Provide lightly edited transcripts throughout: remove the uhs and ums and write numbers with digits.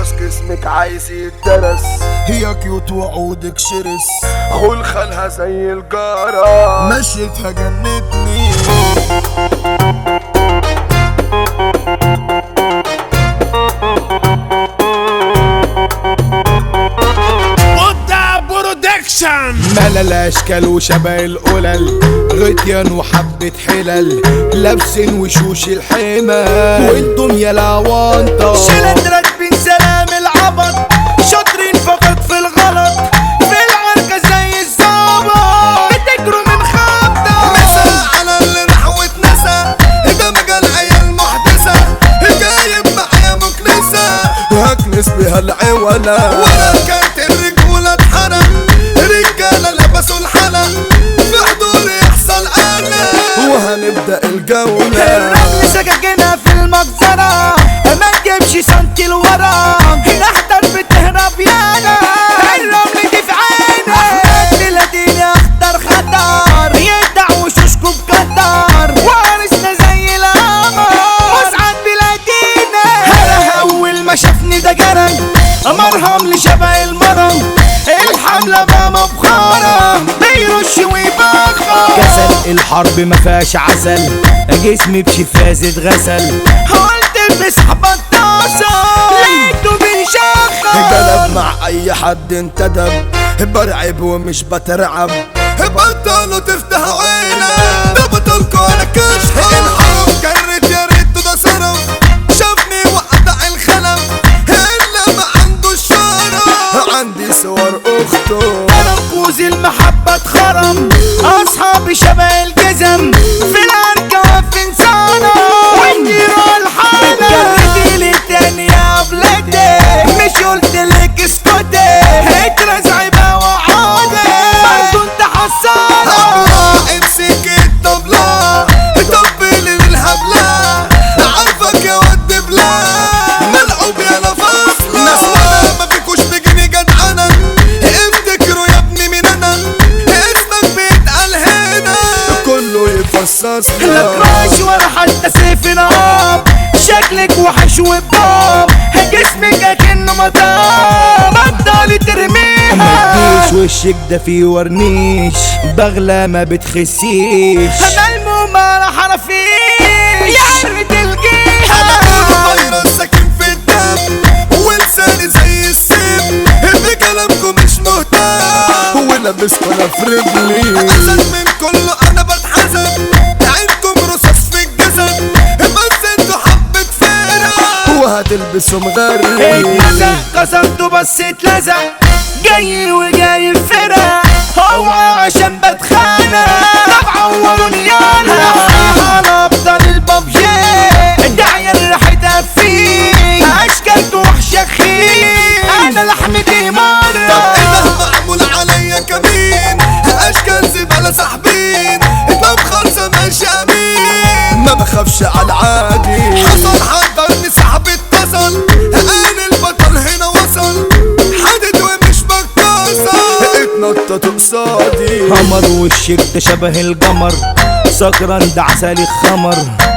فرس جسمك عايز يتدرس، هي كيوت وعودك شرس، خول خالها زي الجارة، مشيتها جنتني. ملل الاشكال وشبه القلل، غطيان وحبة حلل، لابسين وشوش الحمل وانتم يا لاوانطة شلت راكبين سلام العبط، شاطرين فقط في الغلط، في العركة زي الظابط بتجروا من خبطة. مسا على اللي راح واتنسى، ده مجال عيال محدثة، جايب معايا مكنسة هكنس بها العولة، ولا كانت الرجولة اتحرق، رجالة لبسوا الحلق، في حضور يحصل قلق، وهنبدأ الجولة. الرمل سكاكينها في المجزرة، ما تجيبش سنتي لورا، نحضر بتهرب يانا، الرمل دي في عينك، احمد بلاديني اخطر خطر، يدع وشوشكو بقدر، وارثنا زي القمر، مسعد بلاديني، اول ما شافني ده جرى، مرهم لشبه المرم، الحملة بقى مبخرة، بيرش ويبخر، كسل الحرب ما فيهاش عسل، جسمي بشفاز اتغسل، قلت بسحب الطاسة لقيته بيشخر، جلب مع اي حد انتدب، برعب ومش بترعب، بطلوا تفتحوا عينك، ده بطلكوا انا كشف، الحرب كرت يا ريته ده صرف، شافني وقطع الخلف، الا ما عنده الشرف، عندي صور اخته، تنقوز المحبة اتخرم، اصحابي شبه الجزم، في العركة واقفين صنم، والنيرو الحالة اتجرتي لي تاني يا بلادي، مش قلتلك اسكتي، اترزعي بقى وعودي، برضو انت حصانة، امسك الطبلة، طبلي للهبلة، عارفك يا ود بلا، ملعوب يا نفصلة، ناس ولا ما فيكوش بجني جدعنة، افتكروا يا ابني مين انا، اسمك بيتقال هنا، كله يفصص لا كراش ولا حتى سيف نار، شكلك وحش وبضام، جسمك اكنه مطار، بطلي ترميها، ما تجيش وشك ده فيه ورنيش، بغلة ما بتخسيش، انا الموم على حرفيش، يا ريت الجيها، انا فيروس ساكن في الدم، ولساني زي السم، بكلامكم مش مهتم، ولابس ولا في رجلي، احسن من كله انا بتحزن، عينكم رصاص في الجسد، بس انتوا حبة فرق، وهتلبسوا مغري، اتلزق كسرته بس اتلزق، جاي وجاي فرق، هو عشان بتخانق، طب عوروني انا، على ابطال البابجي، الدعية ريحتها فيه، اشكالته وحشة خير، انا لحمتي مرة، طب ايه ده معمول عليا كمين، اشكال زبالة ساحبين، طب خالصة ماشي امين، ما بخافش على العادي، حصل حضرني سحب اتصل، انا البطل هنا وصل، حدد ومش بكسر، اتنطط قصادي، قمر وشك ده شبه القمر، سكران ده عسل خمر،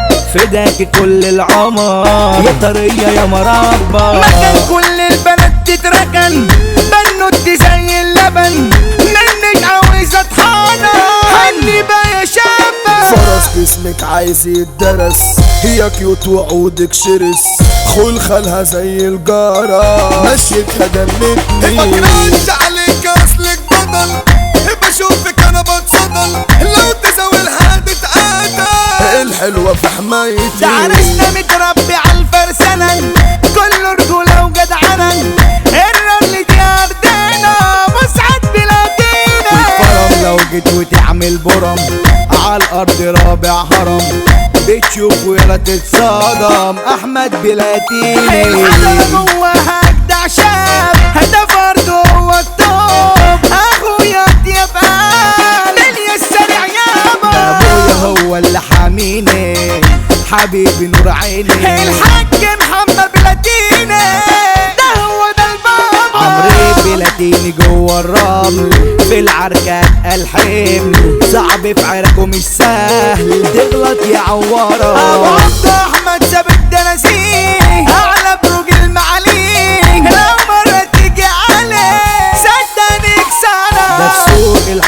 فداكي كل العمر، يا طرية يا مربى، مكان كل البنات تتركن، بنوتي زي اللبن، منك عاوزة طحانة، هني بقى يا شابة، فرس جسمك عايز يتدرس، هي كيوت وعودك شرس، خول خالها زي الجارة، مشيتها جنتني، مكرهش عليك اصلك بطل، بشوفك انا بتصدل، لو تزاولها تتقاتل، الحلوة في حمايتي، ده عرسنا متربي على الفرسنة، كله رجولة وجدعنة، الرمل دي أرضنا، مسعد بلادينا، الفرم لو جيت وتعمل برم، على الارض رابع هرم، بتشوف ولا تتصدم، احمد بلاتيني، الحضرة جواها أجدع شاب، ده فرده هو التوب، أخويا دياب قال لي السريع يابا، ابويا هو اللي حاميني، حبيبي نور عيني، الحاج محمد بلاتيني، ده هو ده البابا، عمري بلاتيني جوه الرمل، في العركة الحمل، صعب في عركه مش سهل، تغلط يعورك، أبو عبد أحمد ثابت ده نسيه، أعلى بروج المعاليه،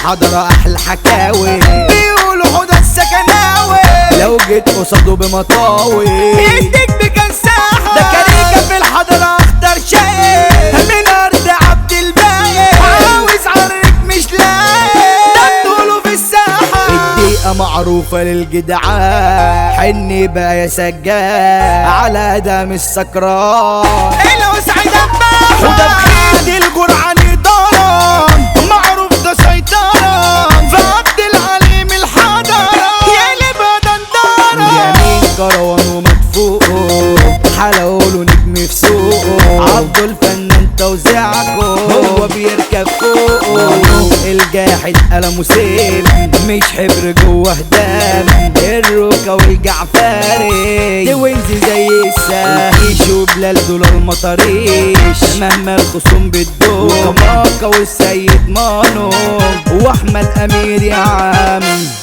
الحضرة احلى حكاوي، بيقولوا حوضة السكناوي لو جيت قصاده بمطاوي يديك بكساحة. ده كاريكا في الحضرة اخضر شايف من ارض عبد الباقي، عاوز عرك مش لاقي ده بطوله في الساحة. الدقيقة معروفة للجدعان، حني بقى يا سجاد على دم السكران. الوسع دباحة وده بخيل الجرعان ضرب، معروف ده سيطرة في عبد العليم الحضرة، يقلب دندرة يمين كروان ومدفوقه، حلوله نجم في سوقه، عبده الفنان توزيعكو هو بيركب فوقه. الجاحد قلمه سيف مش حبر جوه هدام، الروكة والجعفري دي وينزي زي الساقيش، وبلال دول المطريش مهما الخصوم بتدوم، وكماكا والسيد مانو واحمد امير يا عم.